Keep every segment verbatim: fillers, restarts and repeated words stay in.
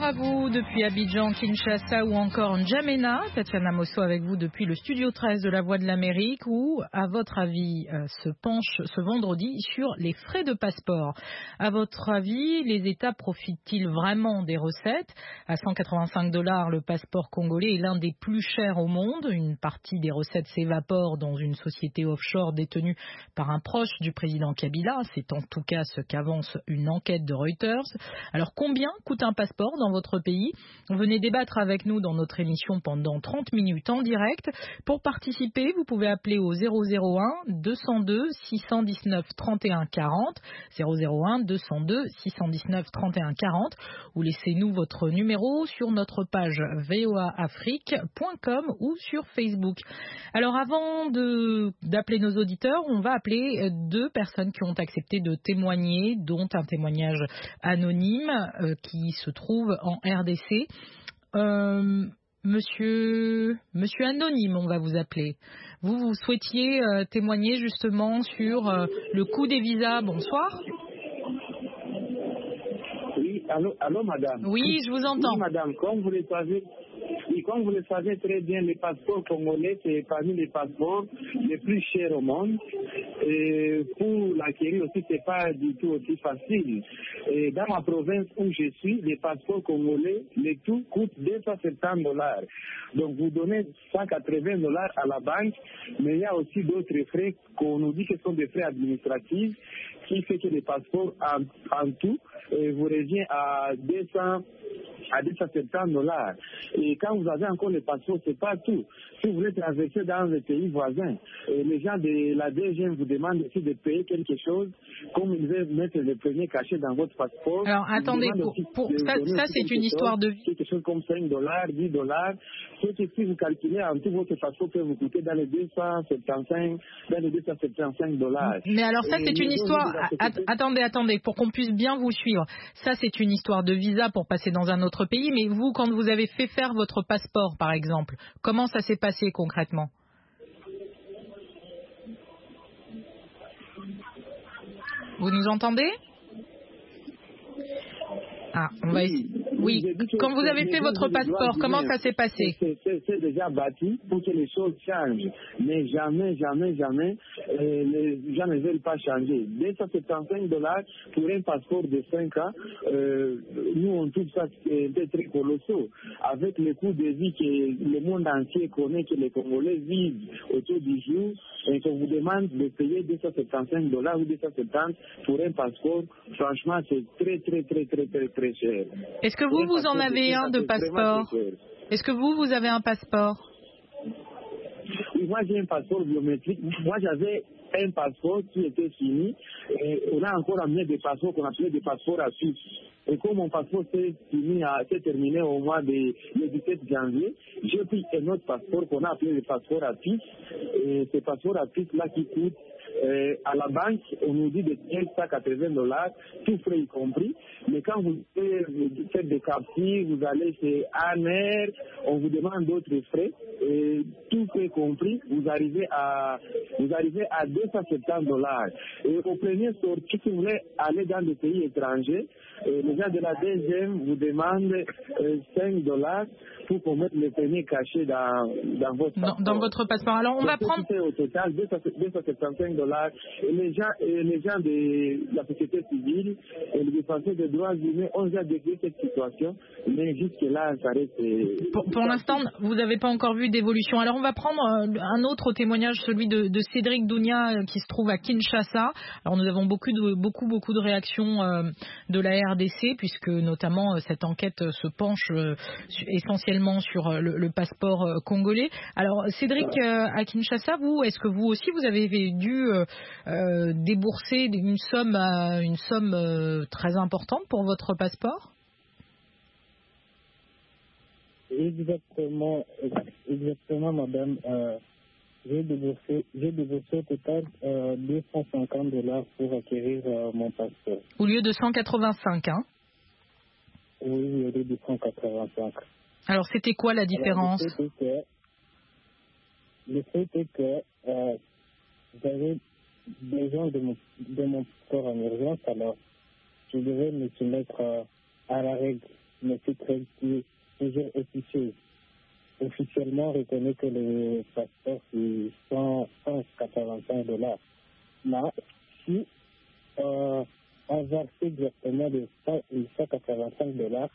à vous depuis Abidjan, Kinshasa ou encore N'Djamena. Tatiana Mosso avec vous depuis le studio treize de la Voix de l'Amérique où, à votre avis, euh, se penche ce vendredi sur les frais de passeport. À votre avis, les États profitent-ils vraiment des recettes? À cent quatre-vingt-cinq dollars, le passeport congolais est l'un des plus chers au monde. Une partie des recettes s'évapore dans une société offshore détenue par un proche du président Kabila. C'est en tout cas ce qu'avance une enquête de Reuters. Alors combien coûte un passeport dans votre pays? Venez débattre avec nous dans notre émission pendant trente minutes en direct. Pour participer, vous pouvez appeler au zéro zéro un deux cent deux six cent dix-neuf trente et un quarante, zéro zéro un deux cent deux six cent dix-neuf trente et un quarante, ou laissez-nous votre numéro sur notre page v o a afrique point com ou sur Facebook. Alors avant de, d'appeler nos auditeurs, on va appeler deux personnes qui ont accepté de témoigner, dont un témoignage anonyme euh, qui se trouve en R D C. Euh, monsieur, monsieur Anonyme, on va vous appeler. Vous, vous souhaitiez euh, témoigner justement sur euh, le coût des visas. Bonsoir. Oui, allô, allô madame. Oui, je vous entends. Oui madame, comme vous le savez, oui, comme vous le savez très bien, les passeports congolais, c'est parmi les passeports les plus chers au monde. Et pour l'acquérir aussi, c'est pas du tout aussi facile. Et dans ma province où je suis, les passeports congolais, le tout coûte deux cent soixante dollars. Donc vous donnez cent quatre-vingts dollars à la banque, mais il y a aussi d'autres frais qu'on nous dit que ce sont des frais administratifs qui fait que les passeports en, en tout euh, vous revient à deux cents à deux cent soixante dollars. Et quand vous avez encore le passeport, c'est pas tout. Si vous voulez traverser dans les pays voisins, et les gens de la D G M vous demandent aussi de payer quelque chose, comme ils veulent mettre le premier cachet dans votre passeport. Alors attendez, pour, pour, ça, ça c'est une histoire de... Quelque chose comme cinq dollars, dix dollars. Ce que si vous calculez en tout, votre passeport peut vous coûter dans les deux cent soixante-quinze, dans les deux cent soixante-quinze dollars. Mais alors ça c'est une histoire... Attendez, attendez, pour qu'on puisse bien vous suivre. Ça c'est une histoire de visa pour passer dans un autre pays, mais vous, quand vous avez fait faire votre passeport, par exemple, comment ça s'est passé concrètement? Vous nous entendez? Ah, on va essayer. Oui, quand vous avez fait votre passeport, comment ça s'est passé? C'est déjà bâti pour que les choses changent. Mais jamais, jamais, jamais, euh, les gens ne veulent pas changer. deux cent soixante-quinze dollars pour un passeport de cinq ans, euh, nous on trouve ça très, très colossal. Avec le coût de vie que le monde entier connaît, que les Congolais vivent autour du jour, et qu'on vous demande de payer deux cent soixante-quinze dollars ou deux cent soixante pour un passeport, franchement, c'est très, très, très, très, très, très cher. Est-ce que vous, vous en avez un de passeport? Est-ce que vous, vous avez un passeport? Oui, moi j'ai un passeport biométrique. Moi j'avais un passeport qui était fini. Et on a encore amené des passeports qu'on appelait des passeports à puce. Et comme mon passeport s'est fini, s'est terminé au mois de le dix-sept janvier, j'ai pris un autre passeport qu'on a appelé le passeport à puce. Et ce passeport à puce là qui coûte Euh, à la banque, on nous dit de cent quatre-vingts dollars, tout frais y compris. Mais quand vous faites des captures, vous allez chez Aner, on vous demande d'autres frais, et tout frais compris, vous arrivez à vous arrivez à deux cent soixante dollars. Et au premier sortie, si vous voulez aller dans des pays étrangers, euh, les gens de la D G M vous demandent euh, cinq dollars pour qu'on mette le premier cachet dans, dans votre passeport. Dans, dans votre passeport. Alors on va prendre... Au total, deux cent soixante-cinq dollars. Et les gens, et les gens de la société civile et les défenseurs des droits humains ont déjà décrit cette situation, mais jusque-là, ça reste... Pour, pour l'instant, vous n'avez pas encore vu d'évolution. Alors on va prendre un autre témoignage, celui de, de Cédric Dounia, qui se trouve à Kinshasa. Alors nous avons beaucoup, de, beaucoup, beaucoup de réactions euh, de la R D C, puisque notamment euh, cette enquête se penche euh, essentiellement sur euh, le, le passeport euh, congolais. Alors Cédric, euh, à Kinshasa, vous, est-ce que vous aussi, vous avez dû euh, euh, débourser une somme, euh, une somme euh, très importante pour votre passeport? Exactement, exactement, madame. Euh, j'ai déboursé, j'ai déboursé au total euh, deux cent cinquante dollars pour acquérir euh, mon passeport. Au lieu de cent quatre-vingt-cinq, hein? Oui, au lieu de cent quatre-vingt-cinq. Alors, c'était quoi la différence? Alors, le fait est que, le fait est que euh, j'avais besoin de mon, de mon passeport en urgence, alors je devais me soumettre euh, à la règle mais c'est très qui toujours officieux. Officiellement, on reconnaît que le passeport, c'est cent quatre-vingt-cinq dollars. Là, si euh, on verse exactement les cent quatre-vingt-cinq dollars,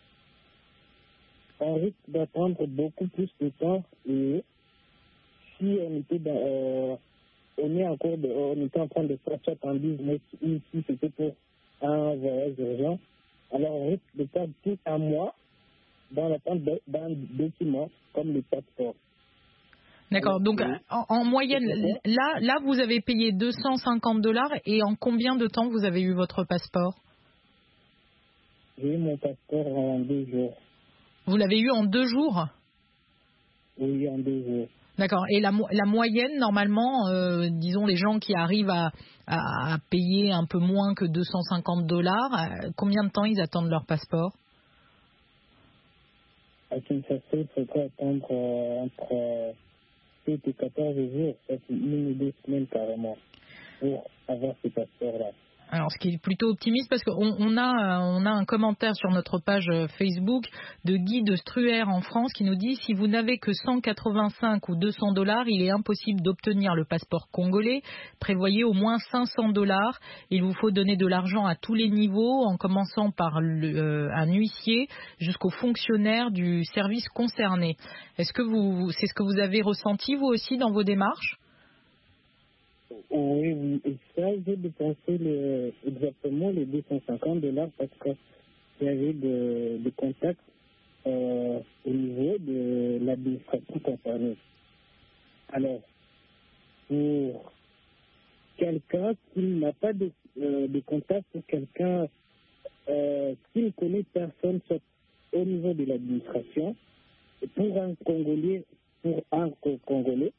on risque d'attendre beaucoup plus de temps et si on était dans, euh, on est encore de, on était en train de faire ça en business ou si c'était pour un voyage urgent, alors on risque de perdre tout un mois dans l'attente d'un document comme le passeport. D'accord. Alors, Donc, oui. en, en moyenne, là, là, vous avez payé deux cent cinquante dollars et en combien de temps vous avez eu votre passeport? J'ai eu mon passeport en deux jours. Vous l'avez eu en deux jours? Oui, en deux jours. D'accord. Et la, la moyenne, normalement, euh, disons les gens qui arrivent à, à, à payer un peu moins que deux cent cinquante dollars, euh, combien de temps ils attendent leur passeport? À Kinshasa, il faudrait attendre euh, entre euh, sept et quatorze jours, ça c'est une ou deux semaines carrément, pour avoir ce passeport-là. Alors, ce qui est plutôt optimiste, parce qu'on on a, on a un commentaire sur notre page Facebook de Guy de Struer en France qui nous dit « Si vous n'avez que cent quatre-vingt-cinq ou deux cents dollars, il est impossible d'obtenir le passeport congolais. Prévoyez au moins cinq cents dollars. Il vous faut donner de l'argent à tous les niveaux, en commençant par le, euh, un huissier jusqu'aux fonctionnaires du service concerné. » Est-ce que vous, c'est ce que vous avez ressenti, vous aussi, dans vos démarches? Oui, oui, et ça, j'ai dépensé le, exactement les deux cent cinquante dollars parce que j'avais de, de contacts euh, au niveau de l'administration concernée. Alors, pour quelqu'un qui n'a pas de, euh, de contact, pour quelqu'un euh, qui ne connaît personne soit au niveau de l'administration, pour un Congolais, pour un Congolais,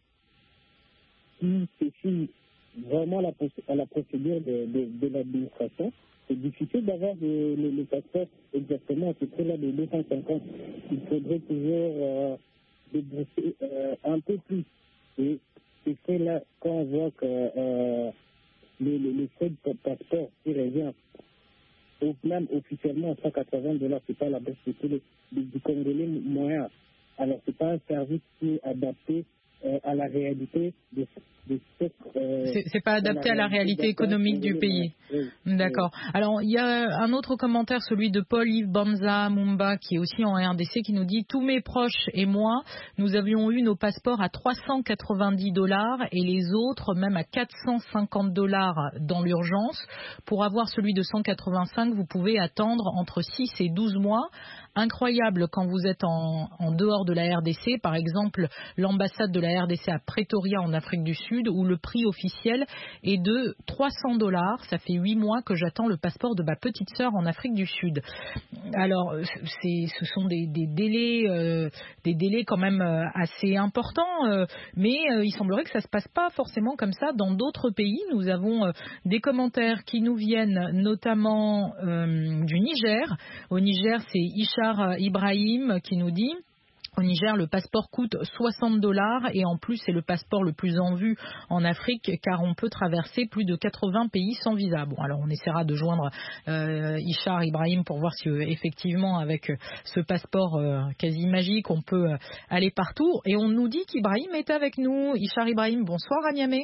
qui se fie vraiment la, à la procédure de, de, de l'administration, c'est difficile d'avoir le, le, le passeport exactement. C'est très là de deux cent cinquante. Il faudrait toujours euh, débourser euh, un peu plus. Et c'est fait là quand on voit que euh, le, le, le frais de passeport qui revient au plan officiellement à cent quatre-vingts dollars, c'est pas la baisse de tous les du Congolais moyen. Alors c'est pas un service qui est adapté euh, à la réalité de, de cette... Euh, c'est, c'est pas adapté à la réalité économique du pays. Oui, D'accord. oui. Alors, il y a un autre commentaire, celui de Paul-Yves Banza Mumba, qui est aussi en R D C, qui nous dit « Tous mes proches et moi, nous avions eu nos passeports à trois cent quatre-vingt-dix dollars et les autres même à quatre cent cinquante dollars dans l'urgence. Pour avoir celui de cent quatre-vingt-cinq, vous pouvez attendre entre six et douze mois. Incroyable quand vous êtes en, en dehors de la R D C, par exemple l'ambassade de la R D C à Pretoria en Afrique du Sud, où le prix officiel est de trois cents dollars. Ça fait huit mois que j'attends le passeport de ma petite sœur en Afrique du Sud. Alors, c'est, ce sont des, des délais, euh, des délais quand même euh, assez importants, euh, mais euh, il semblerait que ça se passe pas forcément comme ça dans d'autres pays. Nous avons euh, des commentaires qui nous viennent notamment euh, du Niger. Au Niger, c'est Ishar Ibrahim qui nous dit: au Niger, le passeport coûte soixante dollars et en plus, c'est le passeport le plus en vue en Afrique car on peut traverser plus de quatre-vingts pays sans visa. Bon, alors on essaiera de joindre euh, Ishar Ibrahim pour voir si euh, effectivement, avec euh, ce passeport euh, quasi magique, on peut euh, aller partout. Et on nous dit qu'Ibrahim est avec nous. Ishar Ibrahim, bonsoir à Niamey.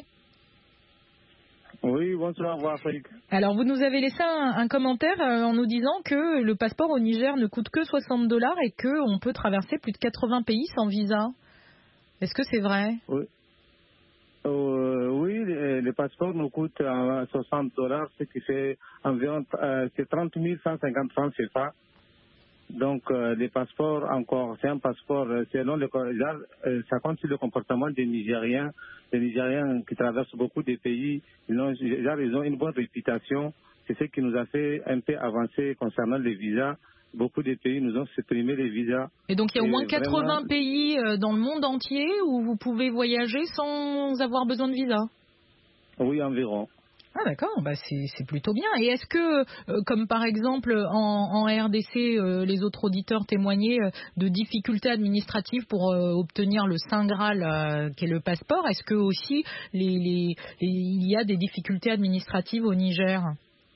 Oui, bonsoir, Afrique. Alors, vous nous avez laissé un, un commentaire euh, en nous disant que le passeport au Niger ne coûte que soixante dollars et qu'on peut traverser plus de quatre-vingts pays sans visa. Est-ce que c'est vrai? Oui, euh, oui le, le passeport nous coûte euh, soixante dollars, ce qui fait environ euh, c'est trente mille cent cinquante francs C F A. Donc, euh, les passeports, encore, c'est un passeport, euh, selon le, genre, euh, ça compte sur le comportement des Nigériens. Les Nigériens qui traversent beaucoup de pays, ils ont, genre, ils ont une bonne réputation. C'est ce qui nous a fait un peu avancer concernant les visas. Beaucoup de pays nous ont supprimé les visas. Et donc, il y a au Et moins quatre-vingts vraiment, pays euh, dans le monde entier où vous pouvez voyager sans avoir besoin de visa? Oui, environ. Ah d'accord, bah c'est, c'est plutôt bien. Et est-ce que, euh, comme par exemple en, en R D C, euh, les autres auditeurs témoignaient euh, de difficultés administratives pour euh, obtenir le Saint Graal euh, qu'est le passeport, est-ce que aussi les, les, les, il y a des difficultés administratives au Niger?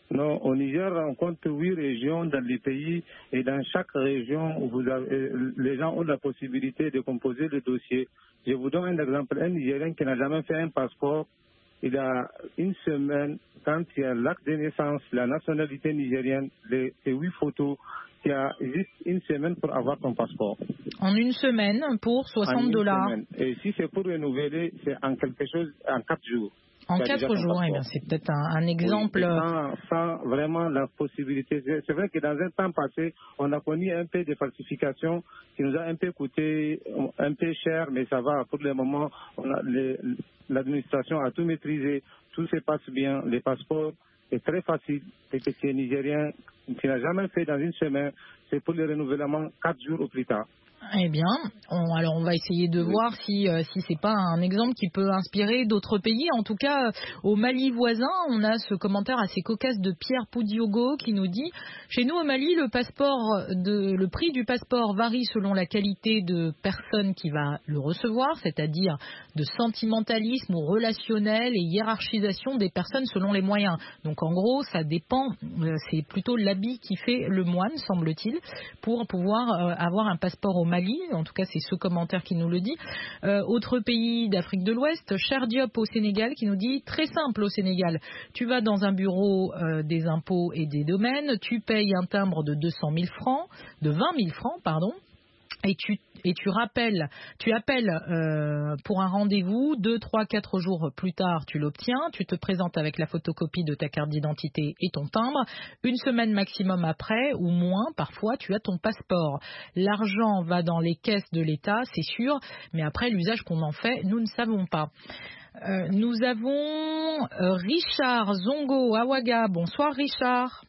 Non, au Niger, on compte huit régions dans les pays et dans chaque région, vous avez, les gens ont la possibilité de composer le dossier. Je vous donne un exemple. Un Nigérien qui n'a jamais fait un passeport, il a une semaine, quand il y a l'acte de naissance, la nationalité nigérienne, les, les huit photos, il y a juste une semaine pour avoir ton passeport. En une semaine pour soixante dollars. Et si c'est pour renouveler, c'est en quelque chose, en quatre jours. En quatre jours, eh bien, c'est peut-être un, un exemple. Oui, sans, sans vraiment la possibilité. C'est vrai que dans un temps passé, on a connu un peu de falsification qui nous a un peu coûté un peu cher, mais ça va. Pour le moment, on a les, l'administration a tout maîtrisé, tout se passe bien. Les passeports, c'est très facile. Et que tu es Nigérien, qui n'a jamais fait dans une semaine, c'est pour le renouvellement quatre jours au plus tard. Eh bien, on, alors on va essayer de oui. voir si euh, si c'est pas un exemple qui peut inspirer d'autres pays. En tout cas, au Mali voisin, on a ce commentaire assez cocasse de Pierre Poudiogo qui nous dit: chez nous au Mali, le passeport de le prix du passeport varie selon la qualité de personne qui va le recevoir, c'est-à-dire de sentimentalisme ou relationnel et hiérarchisation des personnes selon les moyens. Donc en gros, ça dépend. Euh, c'est plutôt l'habit qui fait le moine, semble-t-il, pour pouvoir euh, avoir un passeport au Mali, en tout cas c'est ce commentaire qui nous le dit. Euh, autre pays d'Afrique de l'Ouest, Cher Diop au Sénégal qui nous dit: très simple au Sénégal, tu vas dans un bureau euh, des impôts et des domaines, tu payes un timbre de deux cent mille francs, de vingt mille francs, pardon, et tu et tu rappelles, tu appelles euh, pour un rendez-vous, deux, trois, quatre jours plus tard, tu l'obtiens, tu te présentes avec la photocopie de ta carte d'identité et ton timbre, une semaine maximum après, ou moins, parfois, tu as ton passeport. L'argent va dans les caisses de l'État, c'est sûr, mais après, l'usage qu'on en fait, nous ne savons pas. Euh, nous avons euh, Richard Zongo à Ouaga. Bonsoir Richard.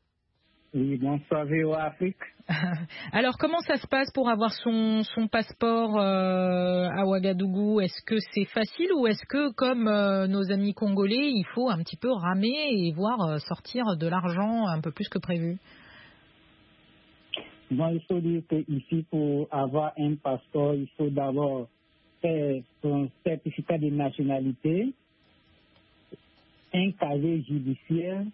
Oui, bonsoir V O Afrique. Alors, comment ça se passe pour avoir son, son passeport euh, à Ouagadougou? Est-ce que c'est facile ou est-ce que, comme euh, nos amis congolais, il faut un petit peu ramer et voir euh, sortir de l'argent un peu plus que prévu? Bon, il faut dire qu'ici, pour avoir un passeport, il faut d'abord faire son certificat de nationalité, un casier judiciaire,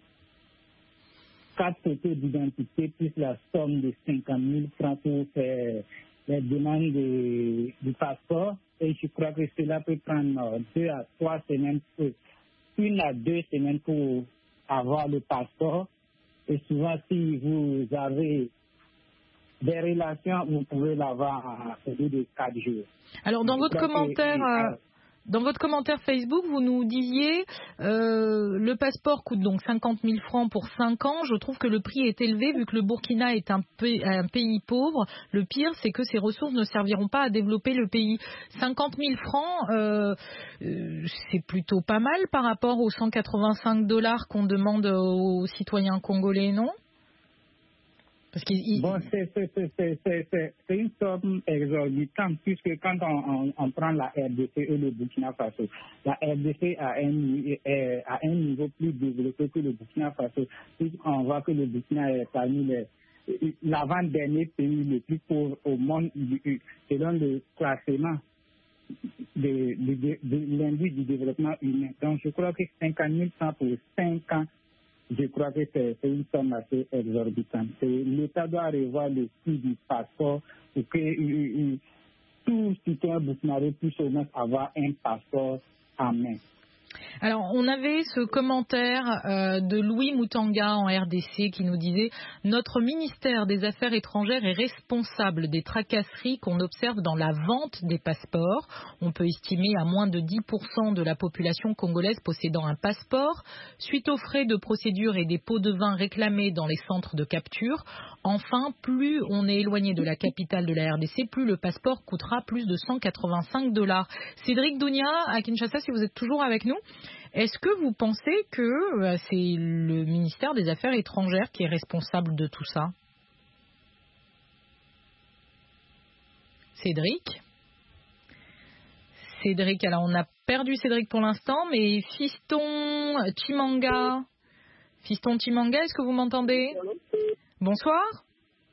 quatre photos d'identité plus la somme de cinquante mille francs pour faire les demandes de, du passeport. Et je crois que cela peut prendre deux à trois semaines, une à deux semaines pour avoir le passeport. Et souvent, si vous avez des relations, vous pouvez l'avoir au bout de quatre jours. Alors, dans je votre commentaire... Que, euh... Dans votre commentaire Facebook, vous nous disiez euh, le passeport coûte donc cinquante mille francs pour cinq ans. Je trouve que le prix est élevé vu que le Burkina est un, pays, un pays pauvre. Le pire, c'est que ces ressources ne serviront pas à développer le pays. cinquante mille francs, euh, euh, c'est plutôt pas mal par rapport aux cent quatre-vingt-cinq dollars qu'on demande aux citoyens congolais, non ? Parce qu'il, bon, c'est, c'est, c'est, c'est, c'est, c'est une somme exorbitante, puisque quand on, on, on prend la R D C et le Burkina Faso, la R D C a un, a un niveau plus développé que le Burkina Faso, puisqu'on voit que le Burkina est parmi les l'avant-dernier pays le plus pauvre au monde selon le classement de, de, de, de l'indice du développement humain. Donc je crois que cinquante mille francs pour cinq ans, je crois que c'est, c'est une somme assez exorbitante. C'est, L'État doit revoir le prix du passeport pour que euh, euh, tout citoyen burkinabé puisse au moins avoir un passeport en main. Alors, on avait ce commentaire euh, de Louis Moutanga en R D C qui nous disait « Notre ministère des Affaires étrangères est responsable des tracasseries qu'on observe dans la vente des passeports. On peut estimer à moins de dix pour cent de la population congolaise possédant un passeport. Suite aux frais de procédure et des pots de vin réclamés dans les centres de capture, enfin, plus on est éloigné de la capitale de la R D C, plus le passeport coûtera plus de cent quatre-vingt-cinq dollars. » Cédric Dounia, à Kinshasa, si vous êtes toujours avec nous, est-ce que vous pensez que euh, c'est le ministère des Affaires étrangères qui est responsable de tout ça? Cédric Cédric, alors on a perdu Cédric pour l'instant, mais Fiston Chimanga, Fiston Chimanga, est-ce que vous m'entendez? Bonsoir.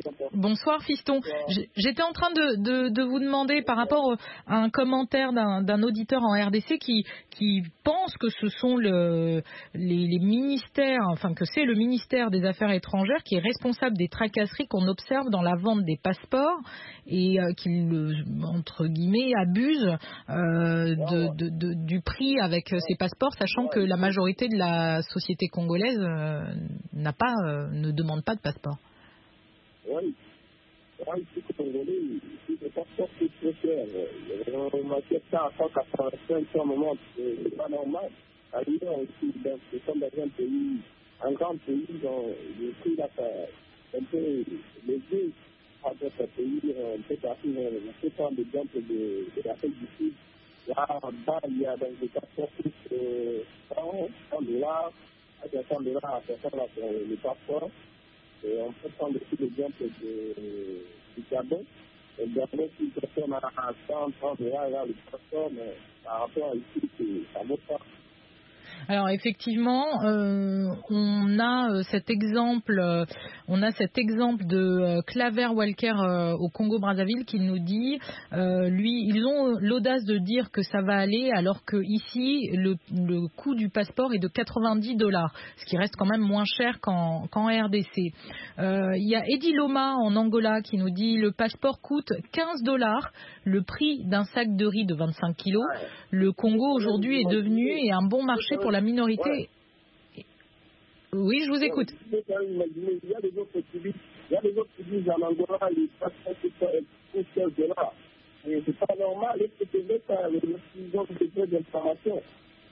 Bonsoir Fiston. J'étais en train de, de, de vous demander par rapport à un commentaire d'un, d'un auditeur en R D C qui, qui pense que ce sont le, les, les ministères, enfin que c'est le ministère des Affaires étrangères qui est responsable des tracasseries qu'on observe dans la vente des passeports et euh, qu'il, entre guillemets, abuse euh, de, de, de, du prix avec ces passeports, sachant que la majorité de la société congolaise euh, n'a pas, euh, ne demande pas de passeport. Oui. Oui, ici, Congolais, ici, les passeports coûtent très cher. On m'achète ça à cent quatre-vingt-cinq sur un moment, c'est pas normal. Ailleurs, ici, nous sommes dans un pays, un grand pays, dont le prix là, c'est un peu léger à d'autres pays, un peu partout. On peut prendre l'exemple de, de l'Afrique du Sud. Là-bas, il y a donc des passeports qui coûtent cent dollars, à cent dollars à personne là, pour les passeports. Et on peut prendre aussi l'exemple du Gabon. Le Gabon, si une personne a cent trente dollars, là, le passeport, mais par rapport à ici, ça ne vaut pas. Alors effectivement, euh, on a euh, cet exemple, euh, on a cet exemple de euh, Claver Walker euh, au Congo-Brazzaville qui nous dit, euh, lui, ils ont l'audace de dire que ça va aller, alors que ici le, le coût du passeport est de quatre-vingt-dix dollars, ce qui reste quand même moins cher qu'en, qu'en R D C. Euh, il y a Eddie Loma en Angola qui nous dit le passeport coûte quinze dollars, le prix d'un sac de riz de vingt-cinq kilos. Le Congo aujourd'hui est devenu et un bon marché pour la minorité. Ouais. Oui, je vous écoute. Il y a des autres pays, il y a des autres pays en Angola, les passeports coûtent quinze dollars. Et c'est pas normal, est-ce que c'est l'État, ils ont besoin d'informations.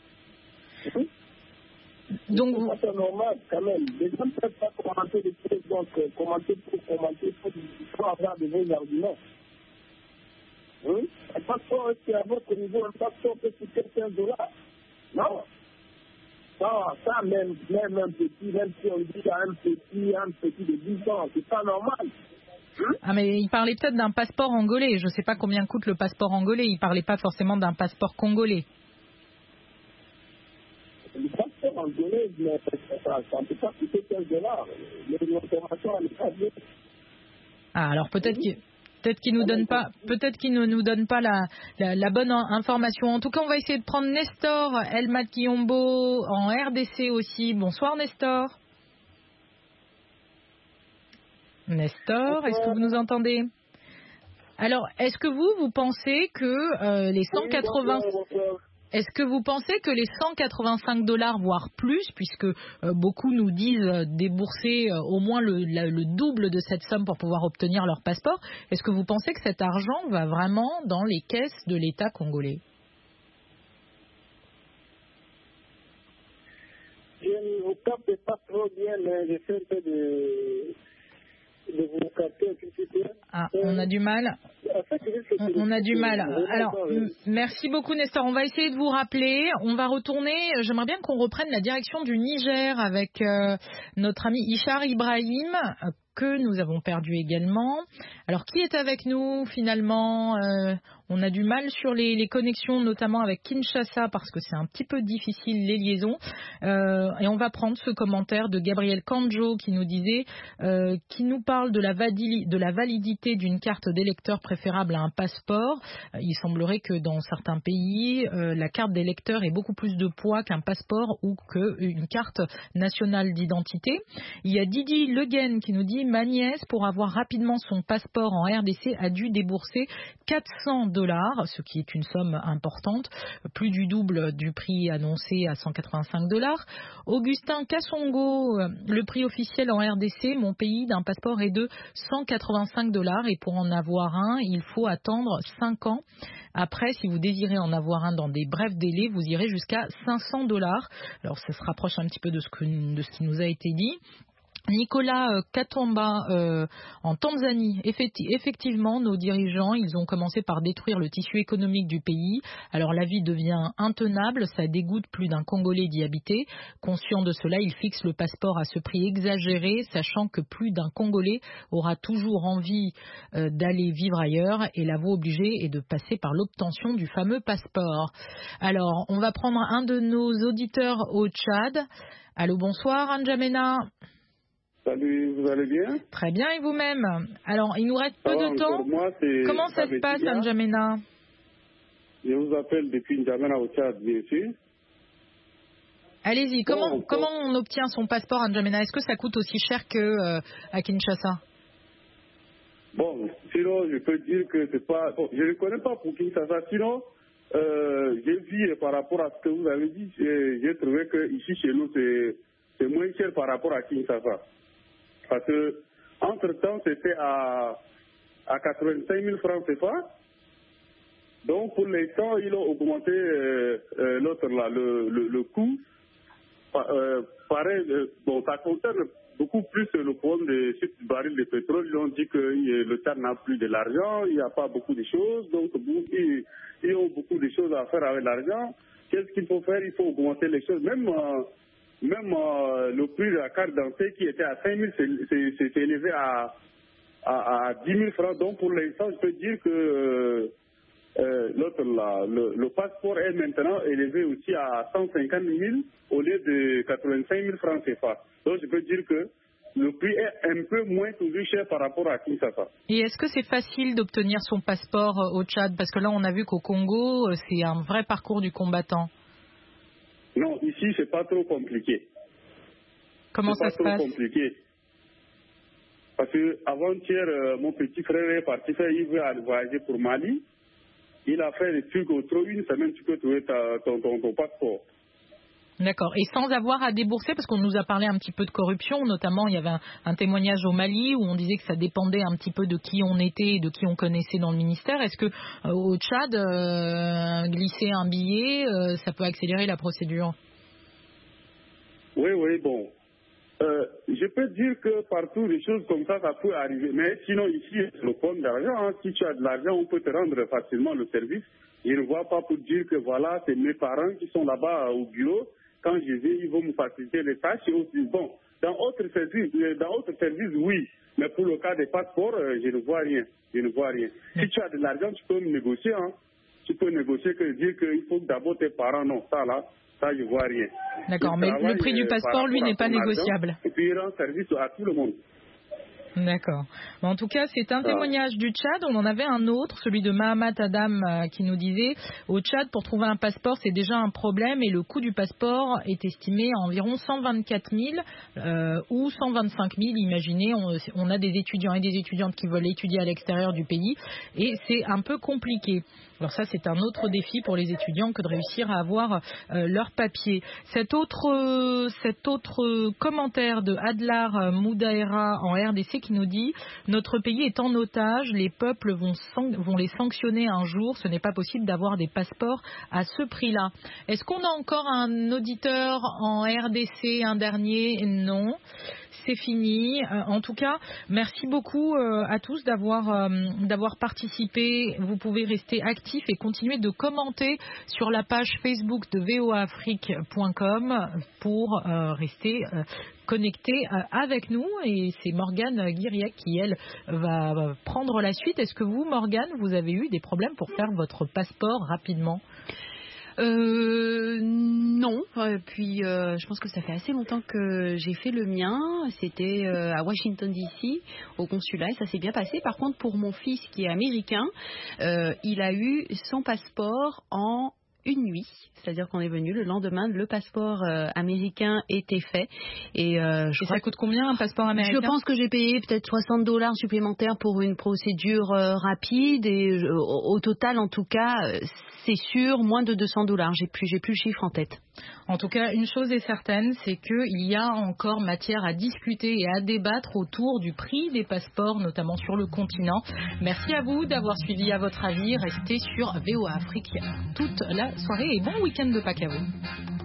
Donc, c'est pas normal quand même. Les gens ne peuvent pas commenter les choses, donc commenter pour commenter, il faut avoir de vrais arguments. Oui, un passeport, est-ce qu'à votre niveau, un passeport peut coûter quinze dollars? Non. Non, ça, même, même un petit, même si on dit à un petit, un petit de dix ans, c'est pas normal. Hein? Ah, mais il parlait peut-être d'un passeport angolais. Je ne sais pas combien coûte le passeport angolais. Il ne parlait pas forcément d'un passeport congolais. Le passeport angolais, ça ne peut pas coûter quinze dollars. L'information, elle n'est pas bien. Ah, alors peut-être qu'il... Peut-être qu'il nous donne pas, peut-être qu'il ne nous donne pas la, la, la bonne information. En tout cas, on va essayer de prendre Nestor Elmat Kiyombo en R D C aussi. Bonsoir Nestor. Nestor, est-ce que vous nous entendez? Alors, est-ce que vous, vous pensez que euh, les cent quatre-vingts... Est-ce que vous pensez que les cent quatre-vingt-cinq dollars, voire plus, puisque euh, beaucoup nous disent euh, débourser euh, au moins le, la, le double de cette somme pour pouvoir obtenir leur passeport, est-ce que vous pensez que cet argent va vraiment dans les caisses de l'État congolais? Je ne vous capte pas trop bien, mais je fais un peu de... de vous capter un petit peu. Ah, on a du mal. On, on a du mal. Alors, m- merci beaucoup Nestor. On va essayer de vous rappeler. On va retourner. J'aimerais bien qu'on reprenne la direction du Niger avec euh, notre ami Ishar Ibrahim, euh, que nous avons perdu également. Alors, qui est avec nous finalement? euh, On a du mal sur les, les connexions, notamment avec Kinshasa, parce que c'est un petit peu difficile les liaisons. Euh, et on va prendre ce commentaire de Gabriel Kanjo qui nous disait, euh, qui nous parle de la, vadi- de la validité d'une carte d'électeur préférable à un passeport. Euh, il semblerait que dans certains pays, euh, la carte d'électeur ait beaucoup plus de poids qu'un passeport ou qu'une carte nationale d'identité. Il y a Didi Le Guen qui nous dit, ma nièce, pour avoir rapidement son passeport en R D C, a dû débourser quatre cents dollars, ce qui est une somme importante, plus du double du prix annoncé à cent quatre-vingt-cinq dollars. Augustin Kassongo, le prix officiel en R D C, mon pays, d'un passeport est de cent quatre-vingt-cinq dollars et pour en avoir un, il faut attendre cinq ans. Après, si vous désirez en avoir un dans des brefs délais, vous irez jusqu'à cinq cents dollars. Alors, ça se rapproche un petit peu de ce, que, de ce qui nous a été dit. Nicolas euh, Katomba euh, en Tanzanie, Effecti- effectivement, nos dirigeants, ils ont commencé par détruire le tissu économique du pays. Alors la vie devient intenable, ça dégoûte plus d'un Congolais d'y habiter. Conscient de cela, il fixe le passeport à ce prix exagéré, sachant que plus d'un Congolais aura toujours envie euh, d'aller vivre ailleurs et la voie obligée est de passer par l'obtention du fameux passeport. Alors, on va prendre un de nos auditeurs au Tchad. Allô, bonsoir, Anjamena. Salut, vous allez bien? Très bien, et vous-même? Alors, il nous reste peu Alors, de temps. moi, Comment ça se passe à N'Djamena? Je vous appelle depuis N'Djamena au Tchad, bien sûr. Allez-y, comment, bon, comment on obtient son passeport à N'Djamena? Est-ce que ça coûte aussi cher qu'à euh, Kinshasa? Bon, sinon, je peux dire que c'est pas... Bon, je ne connais pas pour Kinshasa. Sinon, euh, j'ai vu par rapport à ce que vous avez dit, j'ai, j'ai trouvé que ici chez nous, c'est, c'est moins cher par rapport à Kinshasa. Parce que, entre-temps, c'était à, à quatre-vingt-cinq mille francs C F A. Donc, pour l'instant, ils ont augmenté euh, euh, l'autre là, le, le, le coût. Euh, pareil, euh, bon, ça concerne beaucoup plus le problème des sites de barils de pétrole. Ils ont dit que euh, le Tchad n'a plus de l'argent, il n'y a pas beaucoup de choses, donc ils, ils ont beaucoup de choses à faire avec l'argent. Qu'est-ce qu'il faut faire? Il faut augmenter les choses. Même, euh, même euh, le prix de la carte d'identité qui était à cinq mille, c'est, c'est, c'est élevé à, à, à dix mille francs. Donc pour l'instant, je peux dire que euh, Euh, l'autre là, le, le passeport est maintenant élevé aussi à cent cinquante mille au lieu de quatre-vingt-cinq mille francs C F A. Donc je peux dire que le prix est un peu moins toujours cher par rapport à Kinshasa. Et est-ce que c'est facile d'obtenir son passeport au Tchad? Parce que là, on a vu qu'au Congo, c'est un vrai parcours du combattant. Non, ici, c'est pas trop compliqué. Comment c'est ça se passe? C'est pas trop compliqué. Parce que avant-hier, euh, mon petit frère est parti faire, il veut aller voyager pour Mali. Il a fait des trucs au trop une semaine, tu peux trouver ta, ton, ton, ton passeport. D'accord. Et sans avoir à débourser, parce qu'on nous a parlé un petit peu de corruption, notamment il y avait un, un témoignage au Mali où on disait que ça dépendait un petit peu de qui on était et de qui on connaissait dans le ministère. Est-ce que euh, au Tchad, euh, glisser un billet, euh, ça peut accélérer la procédure? Oui, oui, bon. Euh, je peux dire que partout, des choses comme ça, ça peut arriver. Mais sinon, ici, c'est le problème d'argent. Hein. Si tu as de l'argent, on peut te rendre facilement le service. Je ne vois pas pour dire que voilà, c'est mes parents qui sont là-bas au bureau. Quand je vais, ils vont me faciliter les tâches. Et aussi, bon, dans autres services, dans autres services, oui. Mais pour le cas des passeports, euh, je ne vois rien. Je ne vois rien. Si tu as de l'argent, tu peux me négocier. Hein. Tu peux négocier que dire qu'il faut que d'abord tes parents, non, ça là. Ça, je vois rien. D'accord, mais le prix du passeport, lui, n'est pas négociable. Et puis, il rend service à tout le monde. D'accord. En tout cas, c'est un témoignage du Tchad. On en avait un autre, celui de Mahamat Adam, euh, qui nous disait au Tchad, pour trouver un passeport, c'est déjà un problème et le coût du passeport est estimé à environ cent vingt-quatre mille euh, ou cent vingt-cinq mille. Imaginez, on, on a des étudiants et des étudiantes qui veulent étudier à l'extérieur du pays et c'est un peu compliqué. Alors ça, c'est un autre défi pour les étudiants que de réussir à avoir euh, leur papier. Cet autre, euh, cet autre commentaire de Adlar Moudaera en R D C qui nous dit « Notre pays est en otage, les peuples vont, san- vont les sanctionner un jour, ce n'est pas possible d'avoir des passeports à ce prix-là. » Est-ce qu'on a encore un auditeur en R D C, un dernier? Non. C'est fini. Euh, en tout cas, merci beaucoup euh, à tous d'avoir euh, d'avoir participé. Vous pouvez rester actifs et continuer de commenter sur la page Facebook de v o a afrique point com pour euh, rester euh, connectés euh, avec nous. Et c'est Morgane Guiriac qui, elle, va prendre la suite. Est-ce que vous, Morgane, vous avez eu des problèmes pour faire votre passeport rapidement ? Euh, non, euh, puis euh, je pense que ça fait assez longtemps que j'ai fait le mien. C'était euh, à Washington D C au consulat et ça s'est bien passé. Par contre, pour mon fils qui est américain, euh, il a eu son passeport en une nuit, c'est-à-dire qu'on est venu le lendemain, le passeport euh, américain était fait. Et, euh, je et ça coûte combien un passeport américain ? Je pense que j'ai payé peut-être soixante dollars supplémentaires pour une procédure euh, rapide et euh, au, au total, en tout cas, euh, c'est sûr, moins de deux cents dollars. J'ai plus, j'ai plus le chiffre en tête. En tout cas, une chose est certaine, c'est qu'il y a encore matière à discuter et à débattre autour du prix des passeports, notamment sur le continent. Merci à vous d'avoir suivi à votre avis. Restez sur V O A Afrique toute la soirée et bon week-end de Pâques à vous.